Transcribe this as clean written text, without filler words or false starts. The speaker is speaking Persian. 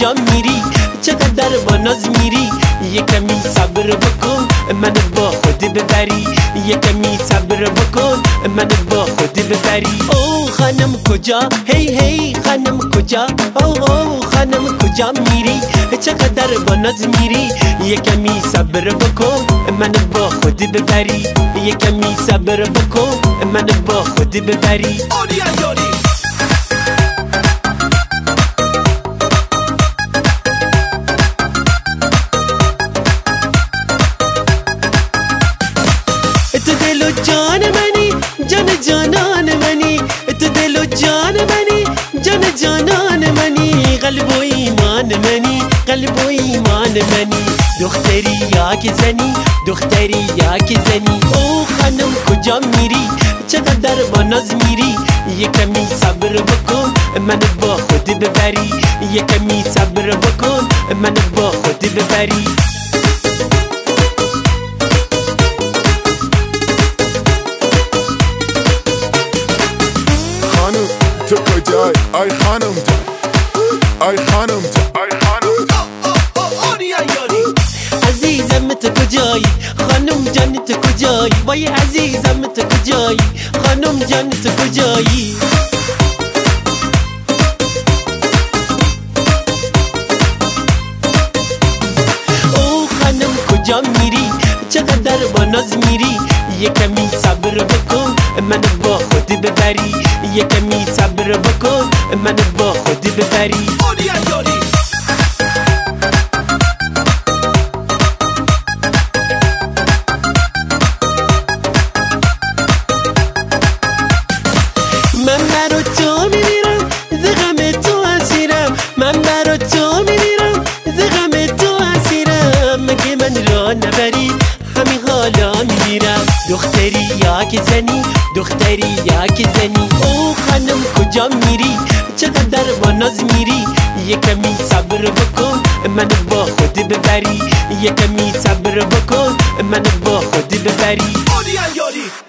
کجا میری؟ چقدر با ناز میری؟ یه کمی صبر بکن من با خود ببری، یه کمی صبر بکن من با خود ببری. او خانم کجا؟ هی هی خانم کجا؟ او خانم کجا میری؟ چقدر با ناز میری؟ یه کمی صبر بکن من با خود ببری، یه کمی صبر بکن من با خود ببری. تو دل و جان منی، جان جانان منی، تو دل و جان منی، جان جانان منی، قلب و ایمان منی، قلب و ایمان منی. دختری یا که زنی، دختری یا که زنی. او خانم کجا میری؟ چقدر با ناز میری؟ یه کمی صبر بکن من با خود ببری، یه کمی صبر بکن من با خود ببری. تو کجای؟ آی خانم جان، آی خانم جان، آی خانم جان. عزیزم تو کجایی؟ خانم جان تو کجایی؟ وای عزیزم تو کجایی؟ خانم جان تو کجایی؟ او خانم کجا میری؟ چقدر با ناز میری؟ یه کمی صبر بکن من با خود ببری، یه کمی صبر بکن من با خود ببری. من برا تو میمیرم ز غم تو اسیرم، من برا تو میمیرم ز غم تو اسیرم. مگه من را نبری همین حالا میمیرم. دختری یا که زنی، دختری یا که زنی. او خانم کجا میری؟ چقدر با ناز میری؟ یه کمی صبر بکن من با خود ببری، یه کمی صبر بکن من با خود ببری.